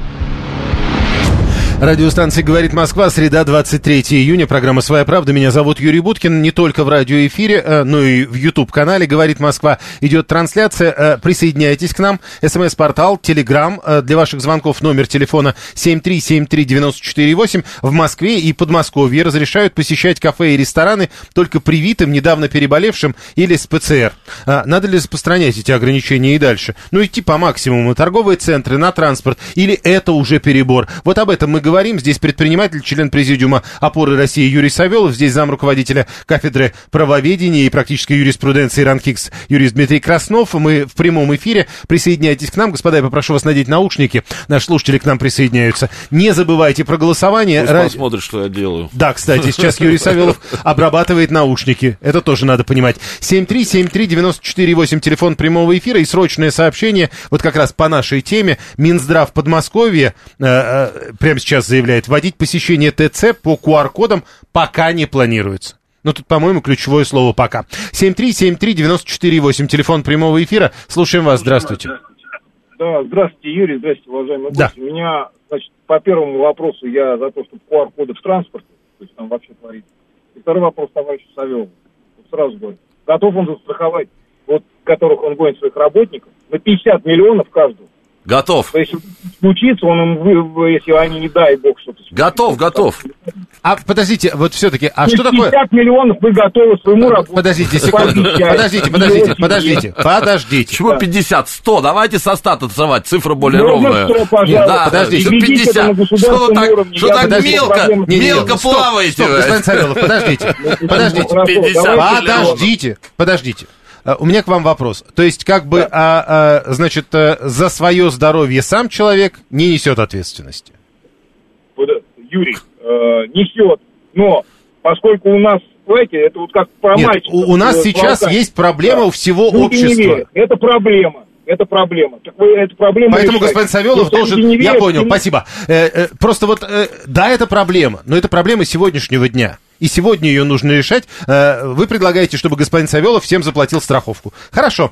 Радиостанция «Говорит Москва», среда, 23 июня, программа «Своя правда». Меня зовут Юрий Буткин. Не только в радиоэфире, но и в YouTube-канале «Говорит Москва» идет трансляция. Присоединяйтесь к нам. СМС-портал, Телеграм. Для ваших звонков номер телефона 7373948. В Москве и Подмосковье разрешают посещать кафе и рестораны только привитым, недавно переболевшим или с ПЦР. Надо ли распространять эти ограничения и дальше? Ну, идти по максимуму. Торговые центры, на транспорт. Или это уже перебор? Вот об этом мы говорим. Здесь предприниматель, член президиума «Опоры России» Юрий Савелов. Здесь замруководителя кафедры правоведения и практической юриспруденции РАНХИКС юрист Дмитрий Краснов. Мы в прямом эфире. Присоединяйтесь к нам. Господа, я попрошу вас надеть наушники. Наши слушатели к нам присоединяются. Не забывайте про голосование. Пусть посмотрит, что я делаю. Да, кстати, сейчас Юрий Савелов обрабатывает наушники. Это тоже надо понимать. 7373948, телефон прямого эфира и срочное сообщение. Вот как раз по нашей теме. Минздрав Подмосковья прямо сейчас заявляет, вводить посещение ТЦ по QR-кодам пока не планируется. Ну, тут, по-моему, ключевое слово «пока». 7373948, телефон прямого эфира. Слушаем вас, здравствуйте. Да, здравствуйте, Юрий, здравствуйте, уважаемый гость. Да. У меня, значит, по первому вопросу я за то, чтобы QR-коды в транспорте, то есть там вообще творится. И второй вопрос товарищу Савелову. Вот сразу говорю, готов он застраховать, вот, которых он гонит своих работников, на 50 миллионов каждого. Готов. То есть, если случится, он им, если они, не дай бог, что-то... Готов. А, подождите, вот все-таки, а что 50 такое... 50 миллионов вы готовы своему работнику. Подождите секунду, подождите. Чего 50? 100, давайте со 100 танцевать, цифра более Можно ровная. 100, пожалуйста. Да, подождите. что 50? Что так Подождите. мелко плаваете? Стоп, господин Савелов, подождите. 50. Подождите. У меня к вам вопрос. То есть, как бы, значит, за свое здоровье сам человек не несет ответственности? Юрий, несет, но поскольку у нас, знаете, это вот как про Нет, мальчика. у нас сейчас есть проблема у всего общества. Это проблема. Так вы эту проблему Поэтому решаете. господин Савелов должен... не Я верят, понял, спасибо. Просто вот, да, это проблема, но это проблема сегодняшнего дня. И сегодня ее нужно решать. Вы предлагаете, чтобы господин Савелов всем заплатил страховку. Хорошо.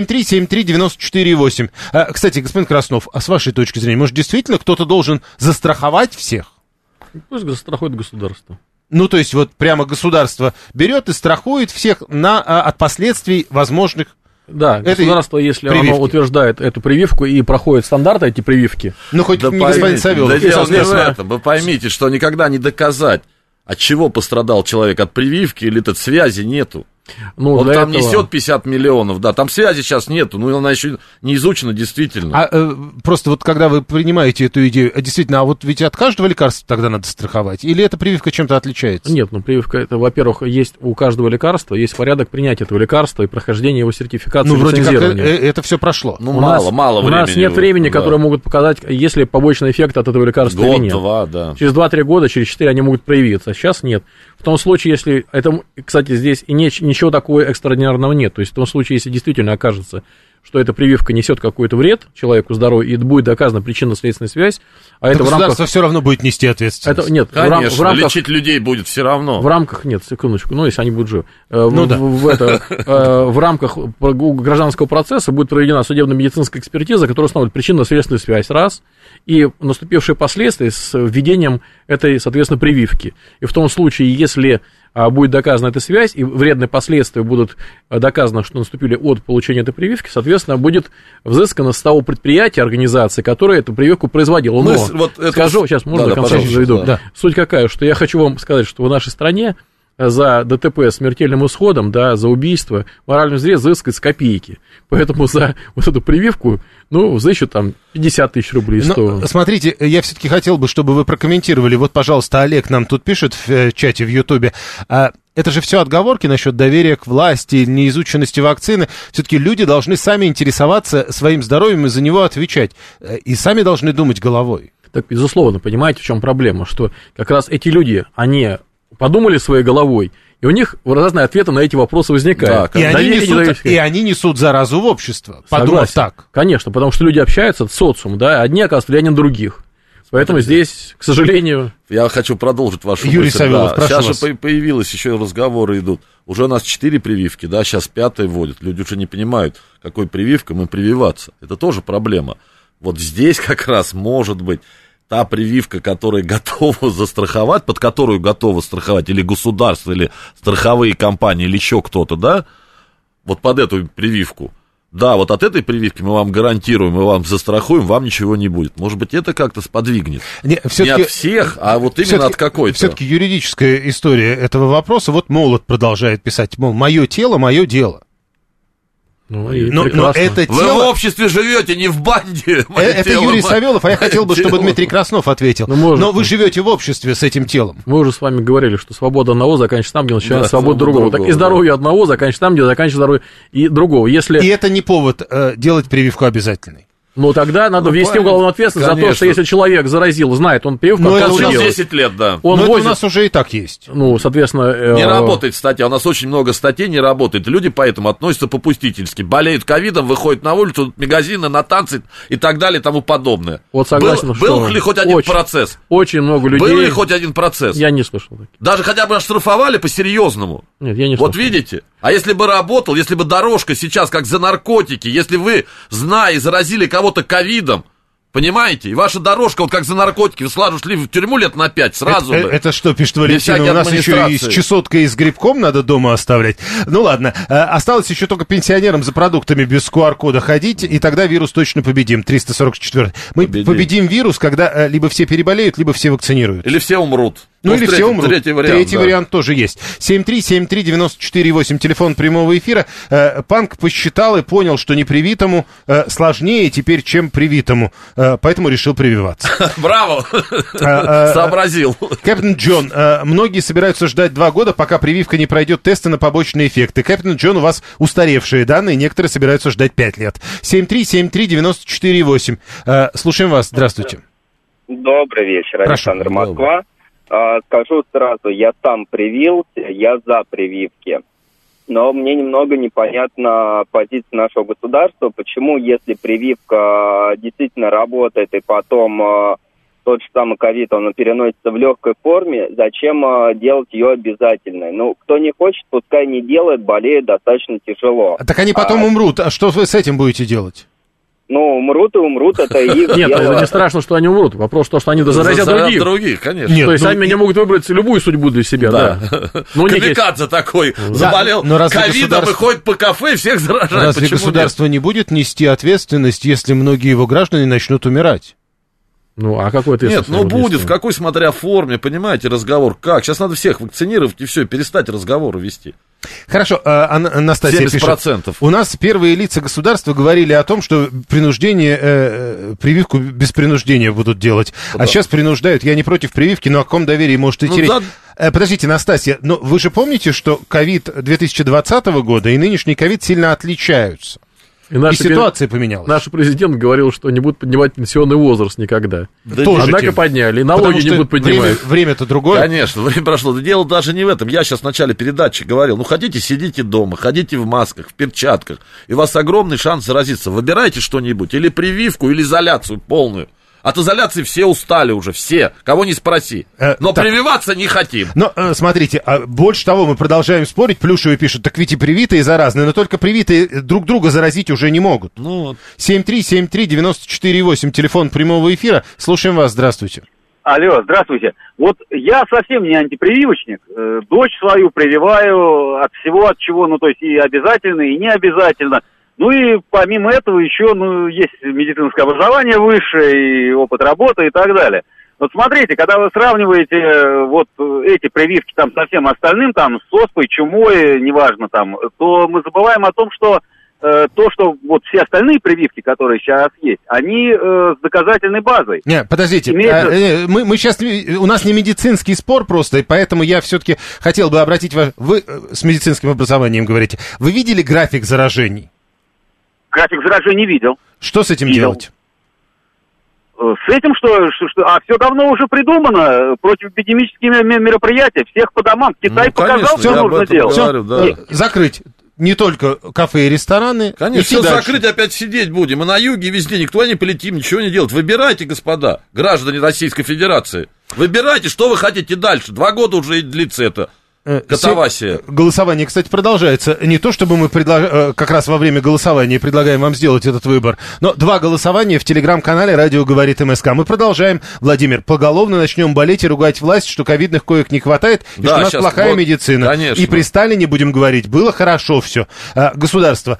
7373948. Кстати, господин Краснов, а с вашей точки зрения, может, действительно кто-то должен застраховать всех? Пусть застрахует государство. Ну, то есть, вот прямо государство берет и страхует всех от последствий возможных. Да, государство, если прививки. оно утверждает эту прививку и проходит стандарты эти прививки. Ну, хоть да не господин Савелов. Да дело не в этом. Вы поймите, что никогда не доказать, от чего пострадал человек, от прививки или от связи нету. Ну, он там этого... несет 50 миллионов, да, там связи сейчас нету, ну, она еще не изучена действительно. Просто вот когда вы принимаете эту идею, действительно, а вот ведь от каждого лекарства тогда надо страховать? Или эта прививка чем-то отличается? Нет, ну, прививка, это, во-первых, есть у каждого лекарства, есть порядок принятия этого лекарства и прохождения его сертификации, ну, вроде как лицензирования. это все прошло. Ну, мало времени. У нас нет времени, которое могут показать, есть ли побочный эффект от этого лекарства или нет. Год-два, да. Через 2-3 года, через 4 они могут проявиться, а сейчас нет. В том случае, если это, кстати, здесь и ничего такого экстраординарного нет. То есть в том случае, если действительно окажется, что эта прививка несет какой-то вред человеку здоровью, и будет доказана причинно-следственная связь, а это в рамках... все равно будет нести ответственность. Это, нет, конечно, в рамках... лечить людей будет все равно. В рамках, нет, секундочку, ну, если они будут живы. Да. В рамках гражданского процесса будет проведена судебно-медицинская экспертиза, которая установит причинно-следственную связь, раз, и наступившие последствия с введением этой, соответственно, прививки. И в том случае, если будет доказана эта связь, и вредные последствия будут доказаны, что наступили от получения этой прививки, соответственно, будет взыскано с того предприятия, организации, которая эту прививку производила. Но, скажу, сейчас, можно до конца заведу. Да. Суть какая, что я хочу вам сказать, что в нашей стране за ДТП с смертельным исходом, да, за убийство, моральный вред взыскивается копейки. Поэтому за вот эту прививку, ну, взыщут там 50 тысяч рублей. 100. Но, смотрите, я все-таки хотел бы, чтобы вы прокомментировали. Вот, пожалуйста, Олег нам тут пишет в чате в Ютубе. Это же все отговорки насчет доверия к власти, неизученности вакцины. Все-таки люди должны сами интересоваться своим здоровьем и за него отвечать. И сами должны думать головой. Так, безусловно, понимаете, в чем проблема? Что как раз эти люди, они подумали своей головой, И у них разные ответы на эти вопросы возникают. Да, и они несут заразу в общество, подумав так. Конечно, потому что люди общаются, это социум, да, одни оказывают влияние на других. Поэтому здесь, к сожалению... Я хочу продолжить вашу Юрий мысль. Савелов, прошу Сейчас вас. же появилось, еще разговоры идут. Уже у нас 4 прививки, да, сейчас 5-я вводят. Люди уже не понимают, какой прививкой им прививаться. Это тоже проблема. Вот здесь как раз может быть та прививка, которая готова застраховать, под которую готова страховать или государство, или страховые компании, или еще кто-то, да, вот под эту прививку. Да, вот от этой прививки мы вам гарантируем, мы вам застрахуем, вам ничего не будет. Может быть, это как-то сподвигнет. Не от всех, а вот именно от какой-то. Все-таки юридическая история этого вопроса. Вот Молот продолжает писать, мол, мое тело, мое дело. Но это Вы тело... в обществе живете, не в банде. Это Юрий Савелов, а я хотел бы, чтобы Дмитрий Краснов ответил. Но вы живете в обществе с этим телом. Мы уже с вами говорили, что свобода одного заканчивается там, где начинается свобода другого. Так и здоровье одного заканчивается там, где заканчивается здоровье и другого. И это не повод делать прививку обязательной. Ну, тогда надо ввести уголовную ответственность за то, что если человек заразил, знает, он прививку отказывается делать. 10 лет, да. Но это у нас уже и так есть. Ну, соответственно... Не работает статья, у нас очень много статей не работает. Люди поэтому относятся попустительски. Болеют ковидом, выходят на улицу, магазины, на танцы и так далее и тому подобное. Вот согласен, был ли хоть один процесс? Очень много людей... Был ли хоть один процесс? Я не слышал. Даже хотя бы оштрафовали по-серьезному? Нет, я не слышал. Вот видите? А если бы работал, если бы дорожка сейчас как за наркотики, если вы, зная, заразили кого-то ковидом, понимаете, и ваша дорожка вот как за наркотики, вы сразу шли в тюрьму лет на 5, сразу бы. Это что, пишет Валентина, у нас еще и с чесоткой и с грибком надо дома оставлять. Ну ладно, осталось еще только пенсионерам за продуктами без QR-кода ходить, и тогда вирус точно победим. 344. Мы победим вирус, когда либо все переболеют, либо все вакцинируют. Или все умрут. Ну, или все умрут. Третий вариант тоже есть. 7373948, телефон прямого эфира. Панк посчитал и понял, что непривитому сложнее теперь, чем привитому. Поэтому решил прививаться. Браво! Сообразил. Кэптен Джон, многие собираются ждать 2 года, пока прививка не пройдет тесты на побочные эффекты. Кэптен Джон, у вас устаревшие данные, некоторые собираются ждать 5 лет. 7373948. Слушаем вас. Здравствуйте. Добрый вечер, Александр, Москва. Скажу сразу, я сам привился, я за прививки. Но мне немного непонятна позиция нашего государства, почему, если прививка действительно работает и потом тот же самый ковид, он переносится в легкой форме, зачем делать ее обязательной? Ну, кто не хочет, пускай не делает, болеет достаточно тяжело. Так они потом умрут, а что вы с этим будете делать? Ну, умрут и умрут, это их Нет, дело. это не страшно, что они умрут. Вопрос в том, что они заразят других. Конечно. Нет, то есть сами не могут выбрать любую судьбу для себя, да. Камикадзе такой заболел ковидом и ходит по кафе и всех заражает. Разве государство не будет нести ответственность, если многие его граждане начнут умирать? Ну, а какой ответственность? Нет, будет, в какой, смотря форме, понимаете, разговор. Как? Сейчас надо всех вакцинировать и все, перестать разговоры вести. Хорошо, Анастасия 70%. пишет. У нас первые лица государства говорили о том, что прививку без принуждения будут делать. А сейчас принуждают. Я не против прививки, но о каком доверии может идти речь? Подождите, Настасья, но вы же помните, что ковид 2020 года и нынешний ковид сильно отличаются? И ситуация поменялась. Наш президент говорил, что не будут поднимать пенсионный возраст никогда. Однако подняли, и налоги не будут поднимать. Время-то другое. Конечно, время прошло. Дело даже не в этом. Я сейчас в начале передачи говорил, хотите, сидите дома, ходите в масках, в перчатках, и у вас огромный шанс заразиться. Выбирайте что-нибудь, или прививку, или изоляцию полную. От изоляции все устали уже, все, кого не спроси. Но прививаться не хотим. Но, смотрите, больше того, мы продолжаем спорить. Плюшевый пишет, так ведь и привитые заразные, но только привитые друг друга заразить уже не могут. 7373948, телефон прямого эфира. Слушаем вас, здравствуйте. Алло, здравствуйте. Вот я совсем не антипрививочник. Дочь свою прививаю от всего, от чего, то есть и обязательно, и не обязательно. Ну и помимо этого еще, есть медицинское образование высшее, и опыт работы и так далее. Вот смотрите, когда вы сравниваете вот эти прививки со всем остальным, с оспой, чумой, неважно то мы забываем о том, что что вот все остальные прививки, которые сейчас есть, они с доказательной базой. Нет, подождите, мы сейчас, у нас не медицинский спор просто, и поэтому я все-таки хотел бы обратить вас, вы с медицинским образованием говорите, вы видели график заражений? График заражений видел. Что с этим делать? С этим что? А все давно уже придумано. Противоэпидемические мероприятия. Всех по домам. Китай показал, что нужно делать. Говорю, да. Закрыть не только кафе и рестораны. Конечно, все закрыть, опять сидеть будем. И на юге, и везде. Никто не полетим, ничего не делать. Выбирайте, господа, граждане Российской Федерации. Выбирайте, что вы хотите дальше. 2 года уже длится это. Катавасия. Голосование, кстати, продолжается. Не то, чтобы мы как раз во время голосования предлагаем вам сделать этот выбор, но 2 голосования в телеграм-канале «Радио говорит МСК». Мы продолжаем, Владимир, поголовно начнем болеть и ругать власть, что ковидных коек не хватает, и что у нас плохая медицина. Конечно. И при Сталине, будем говорить, было хорошо все. Государство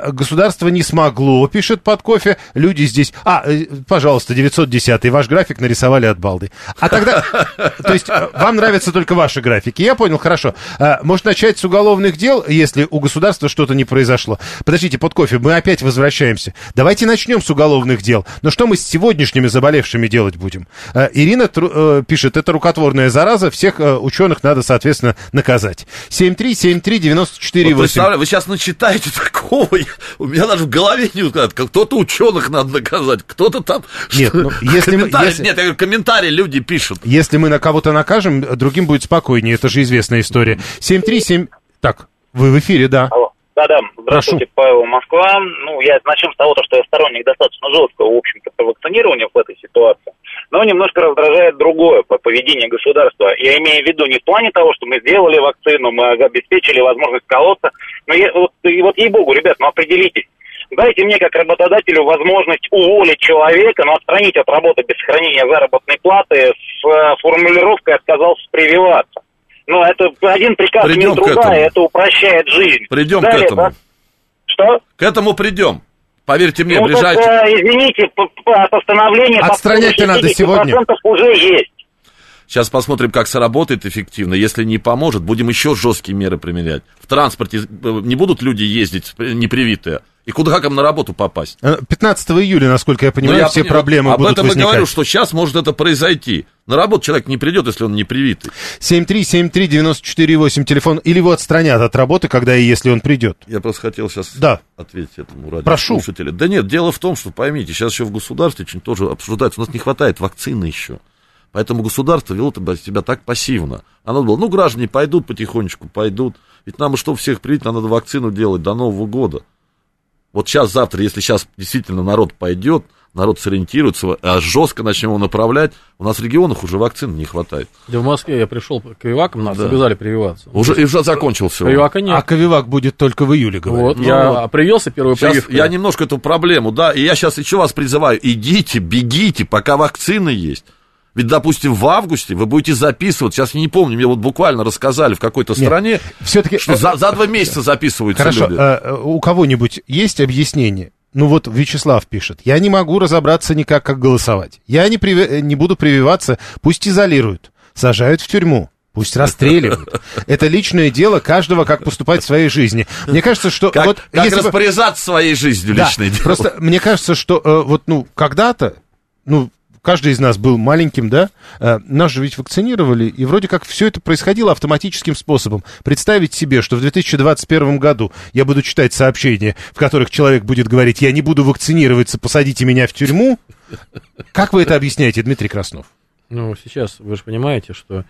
не смогло, пишет под кофе, люди здесь... пожалуйста, 910-й, ваш график нарисовали от балды. А тогда... То есть, вам нравятся только ваши графики. Я понял, хорошо. Может начать с уголовных дел, если у государства что-то не произошло. Подождите, под кофе, мы опять возвращаемся. Давайте начнем с уголовных дел. Но что мы с сегодняшними заболевшими делать будем? Ирина пишет, это рукотворная зараза, всех ученых надо, соответственно, наказать. 7373948. Вот представляю, вы сейчас начитаете такого, у меня даже в голове не укладывается. Кто-то ученых надо наказать, кто-то там... Нет, Нет, я говорю, комментарии люди пишут. Если мы на кого-то накажем, другим будет спокойнее, это же известная история. 737... Так, вы в эфире, да. Алло. Да, здравствуйте, Павел, Москва. Я начну с того, что я сторонник достаточно жесткого, в общем-то, вакцинирования в этой ситуации. Но немножко раздражает другое поведение государства. Я имею в виду не в плане того, что мы сделали вакцину, мы обеспечили возможность колоться. Но ей-богу, ребят, определитесь. Дайте мне, как работодателю, возможность уволить человека, но отстранить от работы без сохранения заработной платы с формулировкой «отказался прививаться». Это один приказ, не другая, это упрощает жизнь. Придем к этому. Что? К этому придем. Поверьте мне, ближайшие... Извините, постановление... Отстранять-то надо сегодня. Уже есть. Сейчас посмотрим, как сработает эффективно. Если не поможет, будем еще жесткие меры применять. В транспорте не будут люди ездить непривитые. И куда как им на работу попасть? 15 июля, насколько я понимаю, все проблемы будут возникать. Об этом я говорю, что сейчас может это произойти. На работу человек не придет, если он не привитый. 7373948, телефон. Или его отстранят от работы, когда и если он придет. Я просто хотел сейчас ответить этому Прошу. радиослушателю. Да нет, дело в том, что, поймите, сейчас еще в государстве очень тоже обсуждается. У нас не хватает вакцины еще. Поэтому государство вело себя так пассивно. Оно было, граждане пойдут потихонечку, пойдут. Ведь нам, чтобы всех привить, надо вакцину делать до Нового года. Вот завтра, если сейчас действительно народ пойдет, народ сориентируется, а жестко начнем его направлять, у нас в регионах уже вакцин не хватает. Да в Москве я пришел к Ковивакам, нас обязали прививаться. Уже закончился. Ковивака нет. А Ковивак будет только в июле, говорят. Я привился первую прививку. Я немножко эту проблему, и я сейчас еще вас призываю, идите, бегите, пока вакцины есть. Ведь, допустим, в августе вы будете записывать, сейчас я не помню, мне буквально рассказали в какой-то стране, что за 2 месяца записываются люди. Хорошо, у кого-нибудь есть объяснение? Вячеслав пишет, я не могу разобраться никак, как голосовать. Я не буду прививаться, пусть изолируют, сажают в тюрьму. Пусть расстреливают. Это личное дело каждого, как поступать в своей жизни. Мне кажется, что... Как распоряжаться своей жизнью, личное дело. Просто мне кажется, что когда-то... Каждый из нас был маленьким, да? Нас же ведь вакцинировали, и вроде как все это происходило автоматическим способом. Представить себе, что в 2021 году я буду читать сообщения, в которых человек будет говорить, я не буду вакцинироваться, посадите меня в тюрьму. Как вы это объясняете, Дмитрий Краснов? Сейчас вы же понимаете, что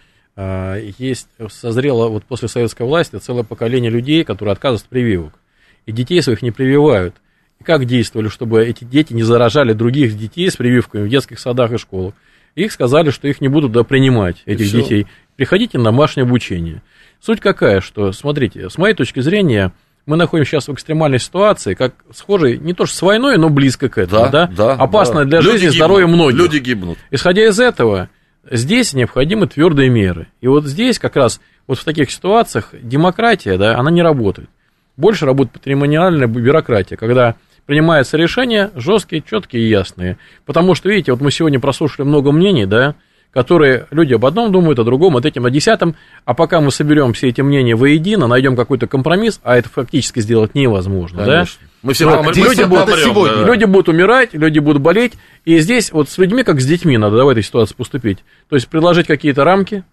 созрело после советской власти целое поколение людей, которые отказываются от прививок. И детей своих не прививают. Как действовали, чтобы эти дети не заражали других детей с прививками в детских садах и школах? Их сказали, что их не будут принимать, этих детей. Приходите на домашнее обучение. Суть какая, что, смотрите, с моей точки зрения, мы находимся сейчас в экстремальной ситуации, как схожей не то что с войной, но близко к этому, опасно для жизни и здоровья многих. Люди гибнут. Исходя из этого, здесь необходимы твердые меры. И здесь как раз в таких ситуациях демократия, она не работает. Больше работает патримониальная бюрократия, когда принимаются решения жесткие, четкие и ясные. Потому что, видите, мы сегодня прослушали много мнений, которые люди об одном думают, о другом, о третьем, о десятом, а пока мы соберем все эти мнения воедино, найдем какой-то компромисс, а это фактически сделать невозможно. Конечно. Мы все люди будут умирать, люди будут болеть, и здесь с людьми, как с детьми, надо в этой ситуации поступить. То есть предложить какие-то рамки,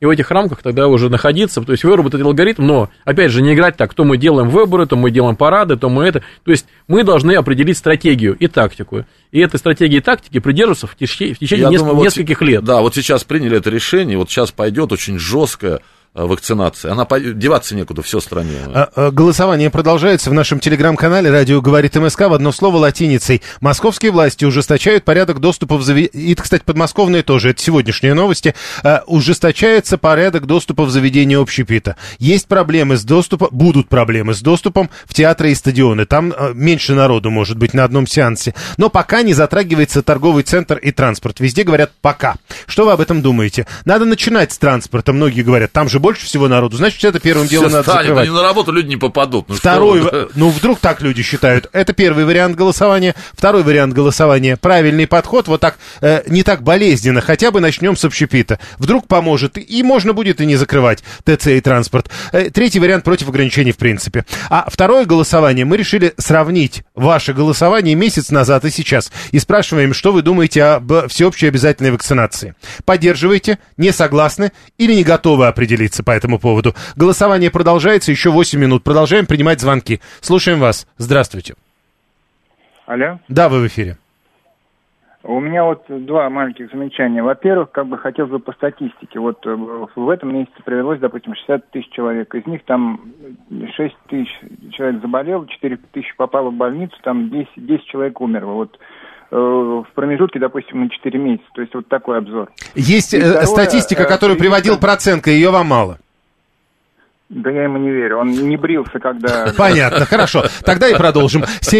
и в этих рамках тогда уже находиться, то есть выработать алгоритм, но, опять же, не играть так, то мы делаем выборы, то мы делаем парады, то мы это, то есть мы должны определить стратегию и тактику, и этой стратегии и тактики придерживаться в течение нескольких лет. Да, вот сейчас приняли это решение, вот сейчас пойдет очень жесткая вакцинация. Она деваться некуда, все в стране. Голосование продолжается в нашем телеграм-канале «Радио говорит МСК» в одно слово латиницей. Московские власти ужесточают порядок доступа в заведения. И, кстати, подмосковные тоже, это сегодняшние новости. Ужесточается порядок доступа в заведения общепита. Есть проблемы с доступом, будут проблемы с доступом в театры и стадионы. Там меньше народу может быть на одном сеансе. Но пока не затрагивается торговый центр и транспорт. Везде говорят «пока». Что вы об этом думаете? Надо начинать с транспорта. Многие говорят, там же больше всего народу, значит, это первым делом надо закрывать. На работу люди не попадут. Второй, вдруг так люди считают. Это первый вариант голосования. Второй вариант голосования. Правильный подход, вот так, не так болезненно. Хотя бы начнем с общепита. Вдруг поможет, и можно будет и не закрывать ТЦ и транспорт. Третий вариант против ограничений в принципе. А второе голосование, мы решили сравнить ваше голосование месяц назад и сейчас. И спрашиваем, что вы думаете об всеобщей обязательной вакцинации. Поддерживаете, не согласны или не готовы определиться по этому поводу. Голосование продолжается еще 8 минут. Продолжаем принимать звонки. Слушаем вас. Здравствуйте. Алло? Да, вы в эфире. У меня вот два маленьких замечания. Во-первых, хотелось бы по статистике. Вот в этом месяце привелось, допустим, 60 тысяч человек. Из них там 6 тысяч человек заболело, 4 тысячи попало в больницу, там 10 человек умерло. Вот в промежутке, допустим, на 4 месяца. То есть вот такой обзор. Есть статистика, которую приводил Проценко, ее вам мало. Да я ему не верю, он не брился, когда... Понятно, хорошо. Тогда и продолжим.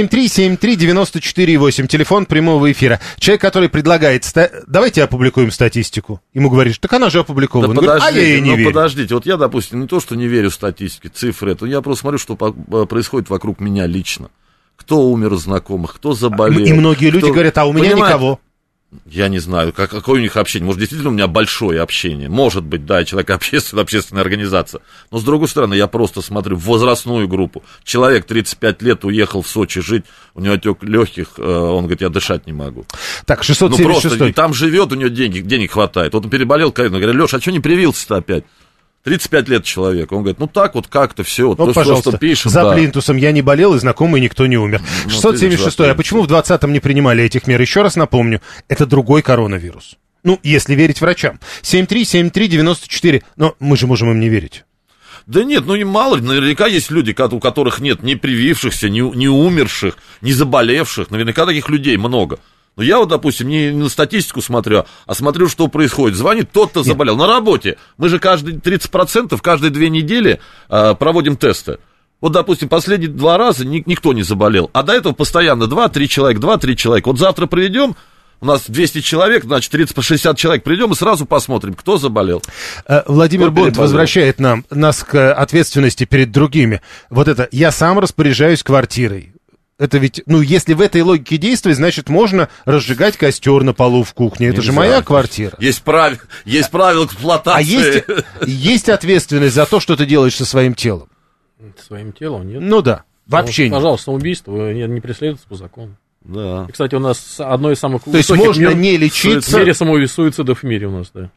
7373948, телефон прямого эфира. Человек, который предлагает... Давайте опубликуем статистику. Ему говоришь, так она же опубликована. Да говорит, подождите, я ей не верю. Подождите, вот я, допустим, не то, что не верю в статистике, цифры, это я просто смотрю, что происходит вокруг меня лично. Кто умер из знакомых, кто заболел. И многие люди говорят, а у меня никого. Я не знаю, какое у них общение. Может, действительно у меня большое общение. Может быть, да, человек общественная организация. Но, с другой стороны, я просто смотрю в возрастную группу. Человек 35 лет уехал в Сочи жить, у него отек легких, он говорит, я дышать не могу. Так, 676. Ну, просто там живет, у него денег хватает. Вот он переболел ковидом, говорит, Леша, а что не привился-то опять? 35 лет человек. Он говорит, ну так вот как-то все. Вот, ну, пожалуйста, что пишет, за плинтусом я не болел, и знакомый никто не умер. 676. А почему в 2020-м не принимали этих мер? Еще раз напомню, это другой коронавирус. Ну, если верить врачам. 7373948. Но мы же можем им не верить. Да нет, ну и мало ли, наверняка есть люди, у которых нет ни привившихся, ни умерших, ни заболевших. Наверняка таких людей много. Но я вот, допустим, не на статистику смотрю, а смотрю, что происходит. Звонит тот-то заболел. На работе. Мы же каждые 30%, каждые 2 недели проводим тесты. Вот, допустим, последние 2 раза никто не заболел. А до этого постоянно 2-3 человека. Вот завтра проведем, у нас 200 человек, значит, 30-60 человек придем и сразу посмотрим, кто заболел. Владимир Бонд возвращает нас к ответственности перед другими. Вот это, я сам распоряжаюсь квартирой. Это ведь, ну, если в этой логике действовать, значит, можно разжигать костер на полу в кухне. Это же моя квартира. Есть правила эксплуатации. А есть ответственность за то, что ты делаешь со своим телом. Своим телом, нет? Ну да, вообще нет. Пожалуйста, убийство не преследуется по закону. Да. И, кстати, у нас одно из самых высоких... То есть можно не лечиться... В мире суицидов в мире у нас, да.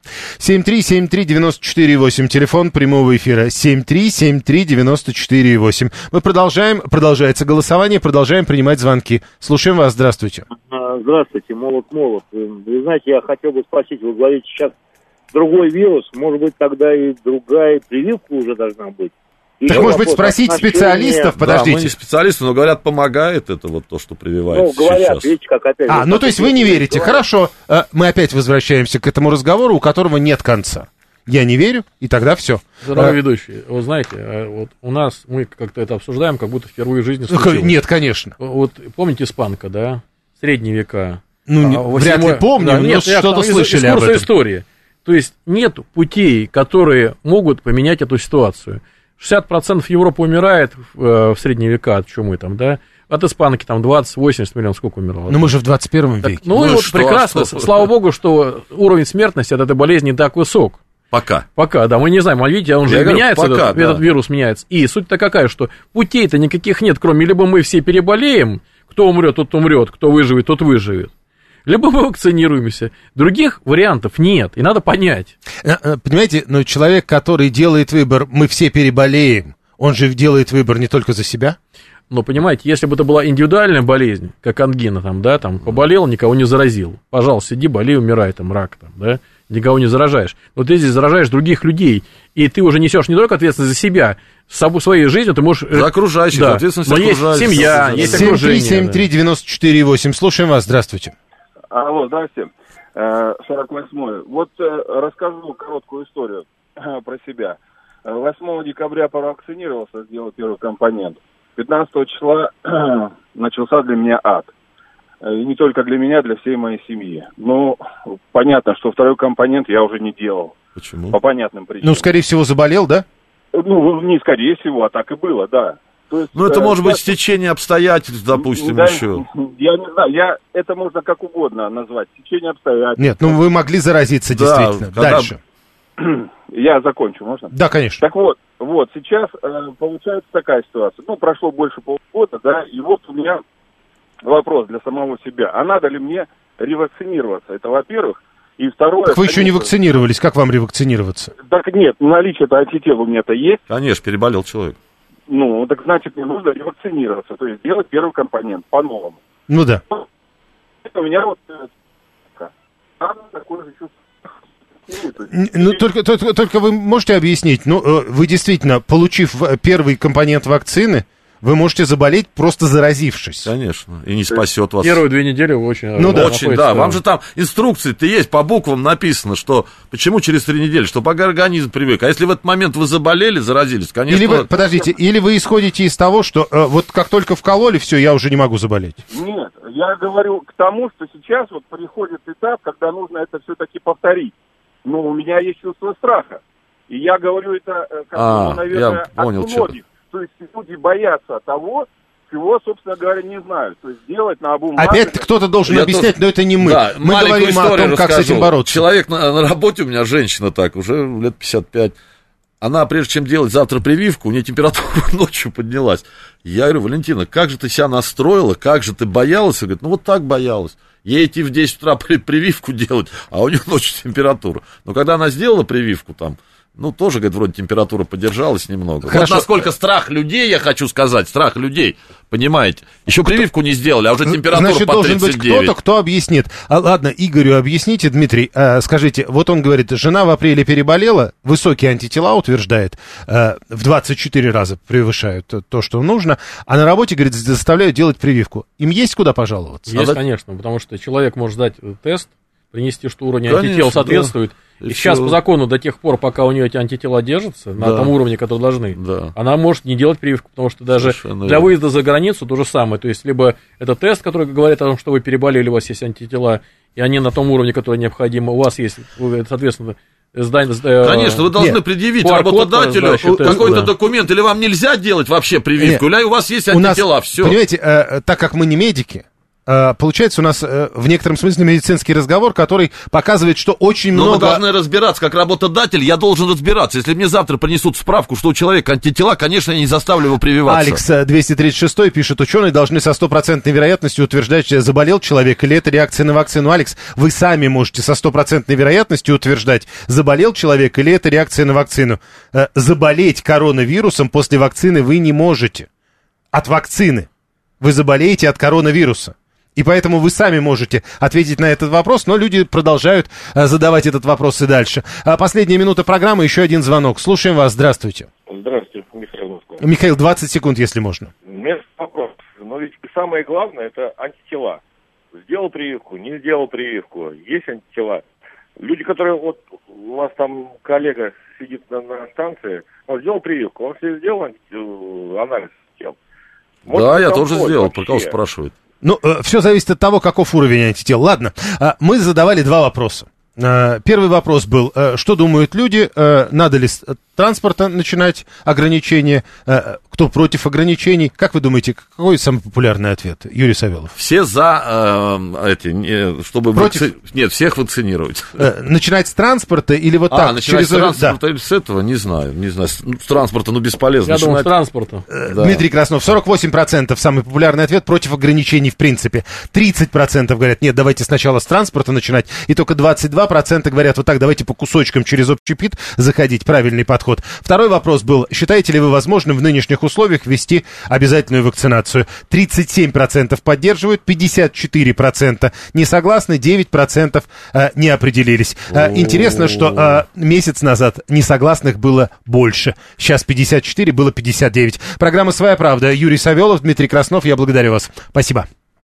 7373948, телефон прямого эфира. 7373948. Мы продолжается голосование, продолжаем принимать звонки. Слушаем вас, здравствуйте. Здравствуйте, Молот. Вы знаете, я хотел бы спросить, вы говорите, сейчас другой вирус, может быть, тогда и другая прививка уже должна быть? Так, может быть, спросить специалистов, подождите. Да, мы не специалисты, но говорят, помогает это вот то, что прививается. Ну, говорят, сейчас. Видите, как опять... ну, то есть вы не верите. Хорошо, мы опять возвращаемся к этому разговору, у которого нет конца. Я не верю, и тогда все. Дорогой ведущий, вы знаете, вот у нас, мы как-то это обсуждаем, как будто впервые в жизни случилось. Нет, конечно. Вот помните испанка, да? Средние века. Ну, вряд ли помню, да, но что-то слышали об этом. Истории. То есть нет путей, которые могут поменять эту ситуацию. 60% Европы умирает в средние века от чумы там, да? От испанки там 20-80 миллионов, сколько умерло? Ну, мы же в 21 веке. Ну, и вот что, прекрасно, слава богу, что уровень смертности от этой болезни не так высок. Пока, да, мы не знаем, а видите, он же меняется, этот вирус меняется. И суть-то какая, что путей-то никаких нет, кроме либо мы все переболеем, кто умрет, тот умрет, кто выживет, тот выживет. либо мы вакцинируемся. Других вариантов нет, и надо понять. Понимаете, но человек, который делает выбор, мы все переболеем, он же делает выбор не только за себя. Но, понимаете, если бы это была индивидуальная болезнь, как ангина, там, да, там, поболел, никого не заразил. Пожалуйста, сиди, болей, умирай, там, рак, там, да, никого не заражаешь. Но ты здесь заражаешь других людей, и ты уже несешь не только ответственность за себя, своей жизнью ты можешь... За окружающих, да. Ответственность но есть семья, есть окружение. 7373948, слушаем вас, здравствуйте. Алло, здравствуйте. 48-й. Вот расскажу короткую историю про себя. 8 декабря провакцинировался, сделал первый компонент. 15 числа начался для меня ад. И не только для меня, для всей моей семьи. Но понятно, что второй компонент я уже не делал. Почему? По понятным причинам. Ну, скорее всего, заболел, да? Ну, не скорее всего, а так и было, да. То есть, это может быть стечение обстоятельств, допустим, еще. Я не знаю, это можно как угодно назвать. Стечение обстоятельств. Нет, ну вы могли заразиться, действительно. Дальше. Я закончу, можно? Да, конечно. Так вот, сейчас получается такая ситуация. Ну, прошло больше полгода, да, и вот у меня вопрос для самого себя. А надо ли мне ревакцинироваться? Это, во-первых. И второе... Так вы еще не вакцинировались, как вам ревакцинироваться? Так нет, наличие-то антител у меня-то есть. Конечно, переболел человек. Ну, так значит, мне нужно ревакцинироваться, то есть делать первый компонент по-новому. Ну да. Это у меня вот... такое же чувство. Ну, только вы можете объяснить, ну, вы действительно, получив первый компонент вакцины, вы можете заболеть, просто заразившись. Конечно, и не спасет вас. Первые 2 недели вы очень... Ну да, да. Вам же там инструкции-то есть, по буквам написано, что почему через 3 недели, чтобы организм привык. А если в этот момент вы заболели, заразились, конечно... Или вы, подождите, или вы исходите из того, что вот как только вкололи, все, я уже не могу заболеть. Нет, я говорю к тому, что сейчас вот приходит этап, когда нужно это все-таки повторить. Но у меня есть чувство страха. И я говорю это, наверное, от многих. То есть люди боятся того, чего, собственно говоря, не знают. То есть делать наобум... Опять кто-то должен объяснять, но это не мы. Да, мы говорим о том, как с этим бороться. Человек на работе у меня, женщина так, уже лет 55. Она, прежде чем делать завтра прививку, у нее температура ночью поднялась. Я говорю: Валентина, как же ты себя настроила, как же ты боялась? Она говорит: ну вот так боялась. Ей идти в 10 утра прививку делать, а у нее ночью температура. Но когда она сделала прививку там, ну, тоже, говорит, вроде температура поддержалась немного. Хорошо. Вот насколько страх людей, я хочу сказать, страх людей, понимаете? Еще прививку не сделали, а уже температура значит, по 39. Значит, должен быть кто-то, кто объяснит. Ладно, Игорю объясните, Дмитрий, скажите, вот он говорит, жена в апреле переболела, высокие антитела утверждает, в 24 раза превышают то, что нужно, а на работе, говорит, заставляют делать прививку. Им есть куда пожаловаться? Есть, конечно, потому что человек может сдать тест, принести, что уровень антител соответствует. Да. И сейчас по закону до тех пор, пока у нее эти антитела держатся на том уровне, который должны, она может не делать прививку, потому что даже для выезда за границу то же самое. То есть, либо это тест, который говорит о том, что вы переболели, у вас есть антитела, и они на том уровне, который необходимо, у вас есть, соответственно, конечно, вы должны предъявить работодателю какой-то документ, или вам нельзя делать вообще прививку, или у вас есть антитела, все. Понимаете, так как мы не медики, получается у нас в некотором смысле медицинский разговор, который показывает, что очень много... Но мы должны разбираться, как работодатель, я должен разбираться. Если мне завтра принесут справку, что у человека антитела, конечно, я не заставлю его прививаться. Алекс 236 пишет: ученые должны со 100% вероятностью утверждать, заболел человек или это реакция на вакцину. Алекс, вы сами можете со 100% вероятностью утверждать, заболел человек или это реакция на вакцину. Заболеть коронавирусом после вакцины вы не можете. От вакцины. Вы заболеете от коронавируса. И поэтому вы сами можете ответить на этот вопрос, но люди продолжают задавать этот вопрос и дальше. Последняя минута программы, еще один звонок. Слушаем вас, здравствуйте. Здравствуйте, Михаил Москва. Михаил, 20 секунд, если можно. У меня вопрос. Но ведь самое главное — это антитела. Сделал прививку, не сделал прививку, есть антитела. Люди, которые, вот у вас там коллега сидит на станции, он сделал прививку, он себе сделал анализ тел. Да, я тоже сделал, про кого спрашивают. Ну, все зависит от того, каков уровень антител. Ладно, мы задавали 2 вопроса. Первый вопрос был, что думают люди, надо ли с транспорта начинать ограничения, кто против ограничений? Как вы думаете, какой самый популярный ответ? Юрий Савелов. Все за чтобы нет, всех вакцинировать. Начинать с транспорта или вот так? Начинать с транспорта или с этого, не знаю. С транспорта, бесполезно. Я думаю, с транспорта. Дмитрий Краснов, 48% самый популярный ответ против ограничений в принципе. 30% говорят, нет, давайте сначала с транспорта начинать. И только 22% говорят, вот так, давайте по кусочкам через общепит заходить. Правильный подход. Второй вопрос был, считаете ли вы возможным в нынешних условиях ввести обязательную вакцинацию? 37% поддерживают, 54% не согласны, 9% не определились. Интересно, что месяц назад несогласных было больше. Сейчас 54, было 59. Программа «Своя правда». Юрий Савелов, Дмитрий Краснов, я благодарю вас. Спасибо.